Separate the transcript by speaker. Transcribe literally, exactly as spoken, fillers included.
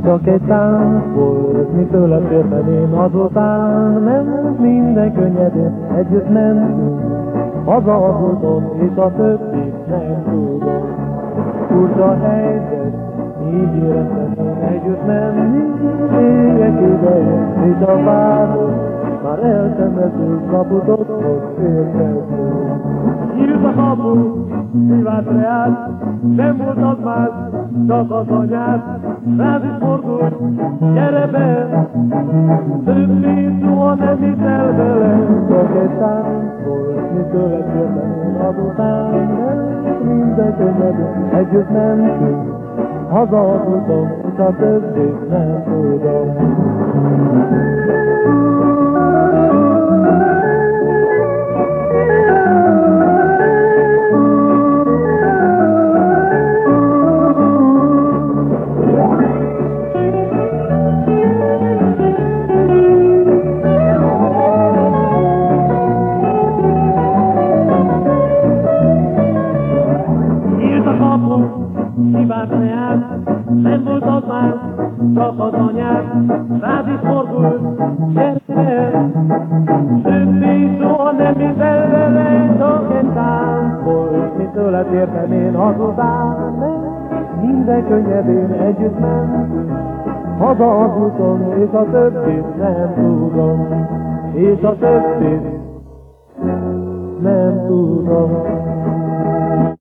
Speaker 1: Csak egy tánc volt, mi tőle féltem én, azután ment minden könnyedén, együtt mentünk haza az úton, és a többit nem tudom. Furcsa helyzet, így éreztem én, együtt menni, évek ideje, és a város már eltemető kaput ott érkező. Nyílt a kapu, privát reát, nem volt az más, csak az anyát. Rád is fordult, gyere be, többé soha nem hiszel vele. Csak egy tánc volt, mi tőle kértem én, azután ment minden könnyedén, együtt mentünk haza az úton, és a többét nem tudom. Hibát reát, nem volt az már, csak az anyát. Rád is fordult, gyere, többé soha nem hiszel vele. Csak egy tánc volt, mi tőled értem én, azután minden könnyedén együtt mentünk haza az úton, és a többit nem tudom, és a többit nem tudom.